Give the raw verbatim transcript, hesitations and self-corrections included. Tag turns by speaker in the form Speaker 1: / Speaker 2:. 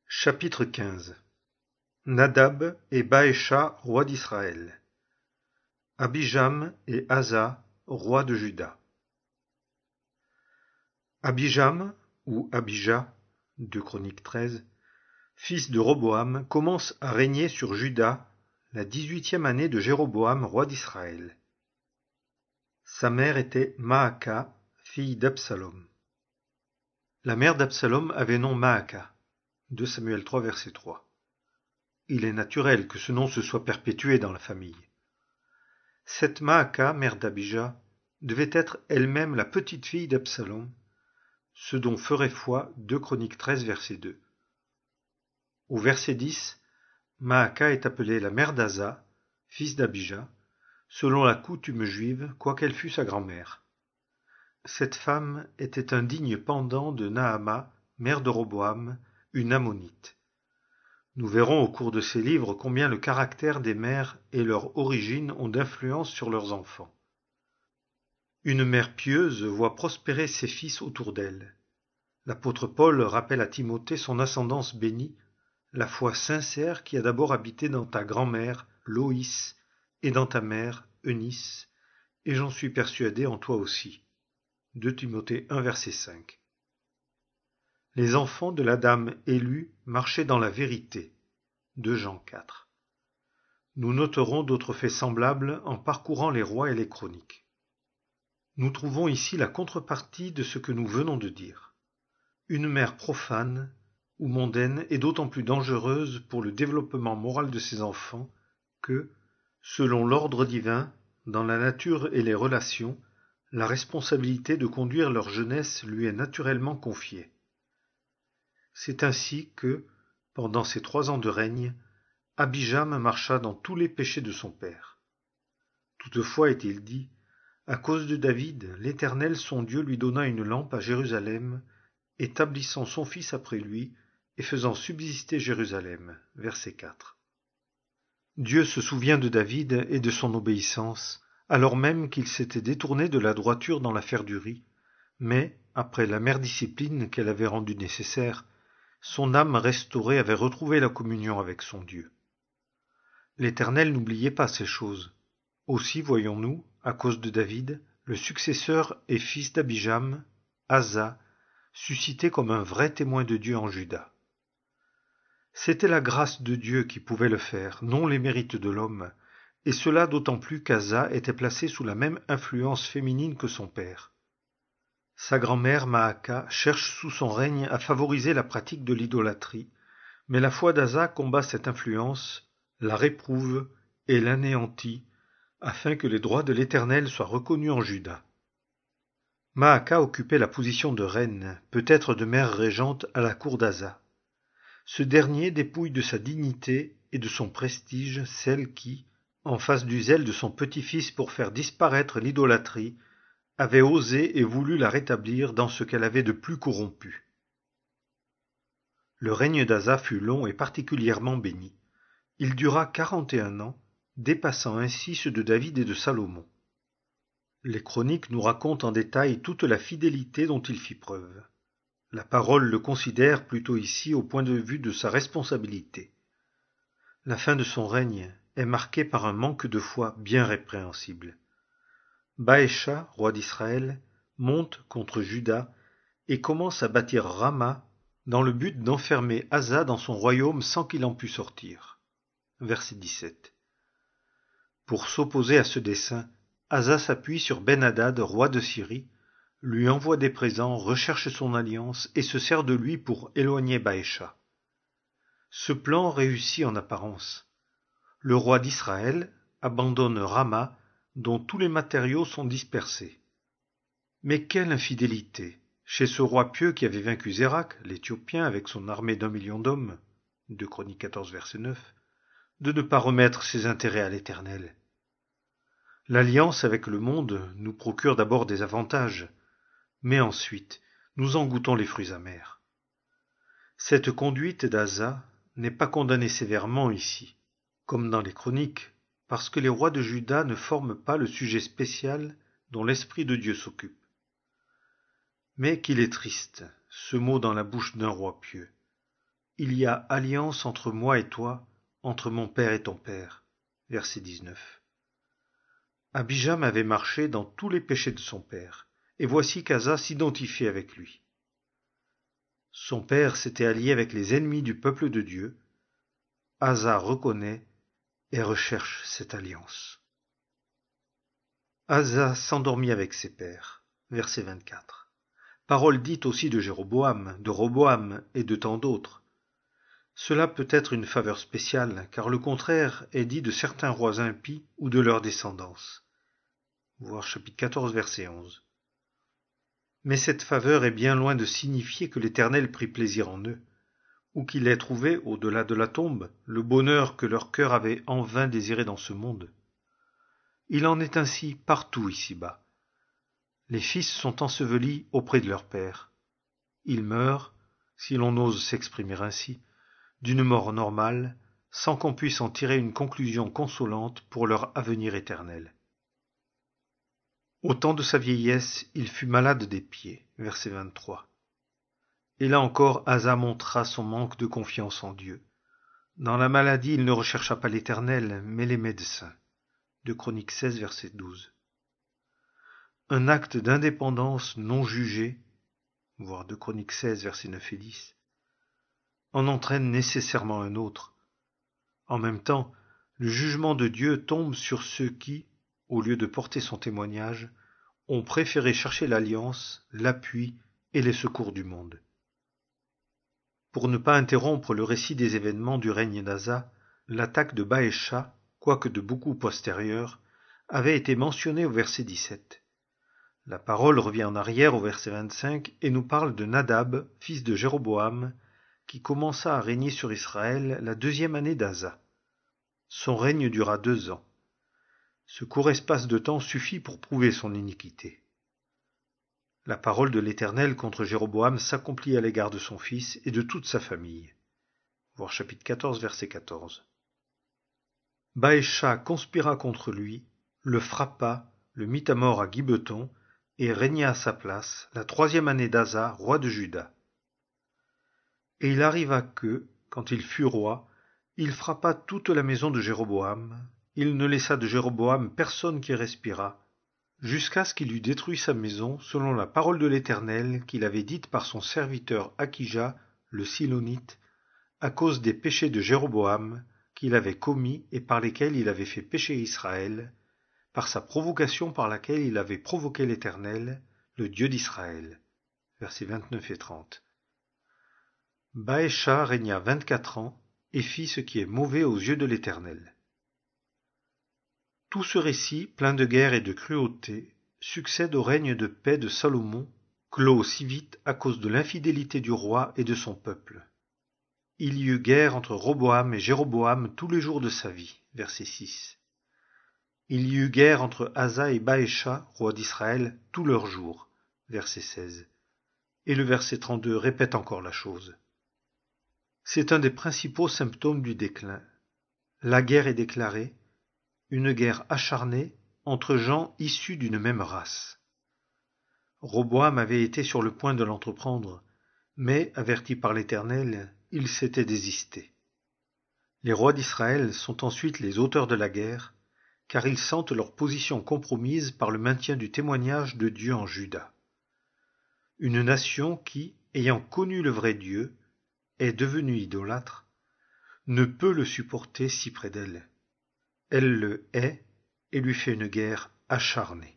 Speaker 1: Chapitre quinze. Nadab et Baécha, rois d'Israël. Abijam et Asa, rois de Juda. Abijam, ou Abija, deux Chroniques treize, fils de Roboam, commence à régner sur Juda la dix-huitième année de Jéroboam, roi d'Israël. Sa mère était Maaka, fille d'Absalom. La mère d'Absalom avait nom Maaka. deux Samuel trois, verset trois. Il est naturel que ce nom se soit perpétué dans la famille. Cette Maaka, mère d'Abija, devait être elle-même la petite-fille d'Absalom, ce dont ferait foi deux Chroniques treize, verset deux. Au verset dix, Maaka est appelée la mère d'Asa, fils d'Abija, selon la coutume juive, quoiqu'elle fût sa grand-mère. Cette femme était un digne pendant de Naama, mère de Roboam, une ammonite. Nous verrons au cours de ces livres combien le caractère des mères et leur origine ont d'influence sur leurs enfants. Une mère pieuse voit prospérer ses fils autour d'elle. L'apôtre Paul rappelle à Timothée son ascendance bénie, la foi sincère qui a d'abord habité dans ta grand-mère, Loïs, et dans ta mère, Eunice, et j'en suis persuadé en toi aussi. deux Timothée un, verset cinq. Les enfants de la dame élue marchaient dans la vérité. deux Jean quatre. Nous noterons d'autres faits semblables en parcourant les rois et les chroniques. Nous trouvons ici la contrepartie de ce que nous venons de dire. Une mère profane ou mondaine est d'autant plus dangereuse pour le développement moral de ses enfants que, selon l'ordre divin, dans la nature et les relations, la responsabilité de conduire leur jeunesse lui est naturellement confiée. C'est ainsi que, pendant ces trois ans de règne, Abijam marcha dans tous les péchés de son père. Toutefois, est-il dit, à cause de David, l'Éternel son Dieu lui donna une lampe à Jérusalem, établissant son fils après lui et faisant subsister Jérusalem. Verset quatre. Dieu se souvient de David et de son obéissance, alors même qu'il s'était détourné de la droiture dans l'affaire du riz, mais, après l'amère discipline qu'elle avait rendue nécessaire, son âme restaurée avait retrouvé la communion avec son Dieu. L'Éternel n'oubliait pas ces choses. Aussi voyons-nous, à cause de David, le successeur et fils d'Abijam, Asa, suscité comme un vrai témoin de Dieu en Juda. C'était la grâce de Dieu qui pouvait le faire, non les mérites de l'homme, et cela d'autant plus qu'Asa était placé sous la même influence féminine que son père. Sa grand-mère Maaka cherche sous son règne à favoriser la pratique de l'idolâtrie, mais la foi d'Asa combat cette influence, la réprouve et l'anéantit, afin que les droits de l'Éternel soient reconnus en Juda. Maaka occupait la position de reine, peut-être de mère régente à la cour d'Asa. Ce dernier dépouille de sa dignité et de son prestige celle qui, en face du zèle de son petit-fils pour faire disparaître l'idolâtrie, avait osé et voulu la rétablir dans ce qu'elle avait de plus corrompu. Le règne d'Asa fut long et particulièrement béni. Il dura quarante et un ans, dépassant ainsi ceux de David et de Salomon. Les chroniques nous racontent en détail toute la fidélité dont il fit preuve. La parole le considère plutôt ici au point de vue de sa responsabilité. La fin de son règne est marquée par un manque de foi bien répréhensible. Baécha, roi d'Israël, monte contre Juda et commence à bâtir Rama dans le but d'enfermer Asa dans son royaume sans qu'il en pût sortir. Verset dix-sept. Pour s'opposer à ce dessein, Asa s'appuie sur Ben-Hadad, roi de Syrie, lui envoie des présents, recherche son alliance et se sert de lui pour éloigner Baécha. Ce plan réussit en apparence. Le roi d'Israël abandonne Rama, dont tous les matériaux sont dispersés. Mais quelle infidélité chez ce roi pieux qui avait vaincu Zérak, l'Éthiopien, avec son armée d'un million d'hommes, deux Chroniques quatorze, verset neuf, de ne pas remettre ses intérêts à l'Éternel. L'alliance avec le monde nous procure d'abord des avantages, mais ensuite nous en goûtons les fruits amers. Cette conduite d'Asa n'est pas condamnée sévèrement ici, comme dans les chroniques, parce que les rois de Juda ne forment pas le sujet spécial dont l'Esprit de Dieu s'occupe. Mais qu'il est triste, ce mot dans la bouche d'un roi pieux. Il y a alliance entre moi et toi, entre mon père et ton père. Verset dix-neuf. Abijam avait marché dans tous les péchés de son père, et voici qu'Asa s'identifiait avec lui. Son père s'était allié avec les ennemis du peuple de Dieu. Asa reconnaît et recherche cette alliance. Asa s'endormit avec ses pères. Verset vingt-quatre. Parole dite aussi de Jéroboam, de Roboam et de tant d'autres. Cela peut être une faveur spéciale, car le contraire est dit de certains rois impies ou de leur descendance. Voir chapitre quatorze, verset onze. Mais cette faveur est bien loin de signifier que l'Éternel prit plaisir en eux, ou qu'il ait trouvé, au-delà de la tombe, le bonheur que leur cœur avait en vain désiré dans ce monde. Il en est ainsi partout ici-bas. Les fils sont ensevelis auprès de leur père. Ils meurent, si l'on ose s'exprimer ainsi, d'une mort normale, sans qu'on puisse en tirer une conclusion consolante pour leur avenir éternel. Au temps de sa vieillesse, il fut malade des pieds. Verset vingt-trois. Et là encore, Asa montra son manque de confiance en Dieu. Dans la maladie, il ne rechercha pas l'Éternel, mais les médecins. De Chroniques seize, verset douze. Un acte d'indépendance non jugé, voire de Chroniques seize, versets neuf et dix, en entraîne nécessairement un autre. En même temps, le jugement de Dieu tombe sur ceux qui, au lieu de porter son témoignage, ont préféré chercher l'alliance, l'appui et les secours du monde. Pour ne pas interrompre le récit des événements du règne d'Asa, l'attaque de Baécha, quoique de beaucoup postérieure, avait été mentionnée au verset dix-sept. La parole revient en arrière au verset vingt-cinq et nous parle de Nadab, fils de Jéroboam, qui commença à régner sur Israël la deuxième année d'Asa. Son règne dura deux ans. Ce court espace de temps suffit pour prouver son iniquité. La parole de l'Éternel contre Jéroboam s'accomplit à l'égard de son fils et de toute sa famille. Voir chapitre quatorze, verset quatorze. Baécha conspira contre lui, le frappa, le mit à mort à Gibeton, et régna à sa place la troisième année d'Asa, roi de Juda. Et il arriva que, quand il fut roi, il frappa toute la maison de Jéroboam, il ne laissa de Jéroboam personne qui respirât, jusqu'à ce qu'il eût détruit sa maison selon la parole de l'Éternel qu'il avait dite par son serviteur Akija, le Silonite, à cause des péchés de Jéroboam qu'il avait commis et par lesquels il avait fait pécher Israël, par sa provocation par laquelle il avait provoqué l'Éternel, le Dieu d'Israël. Versets vingt-neuf et trente. Baécha régna vingt-quatre ans et fit ce qui est mauvais aux yeux de l'Éternel. Tout ce récit, plein de guerre et de cruauté, succède au règne de paix de Salomon, clos si vite à cause de l'infidélité du roi et de son peuple. Il y eut guerre entre Roboam et Jéroboam tous les jours de sa vie. Verset six. Il y eut guerre entre Asa et Baécha, roi d'Israël, tous leurs jours. Verset seize. Et le verset trente-deux répète encore la chose. C'est un des principaux symptômes du déclin. La guerre est déclarée, une guerre acharnée entre gens issus d'une même race. Roboam avait été sur le point de l'entreprendre, mais, averti par l'Éternel, il s'était désisté. Les rois d'Israël sont ensuite les auteurs de la guerre, car ils sentent leur position compromise par le maintien du témoignage de Dieu en Juda. Une nation qui, ayant connu le vrai Dieu, est devenue idolâtre, ne peut le supporter si près d'elle. Elle le hait et lui fait une guerre acharnée.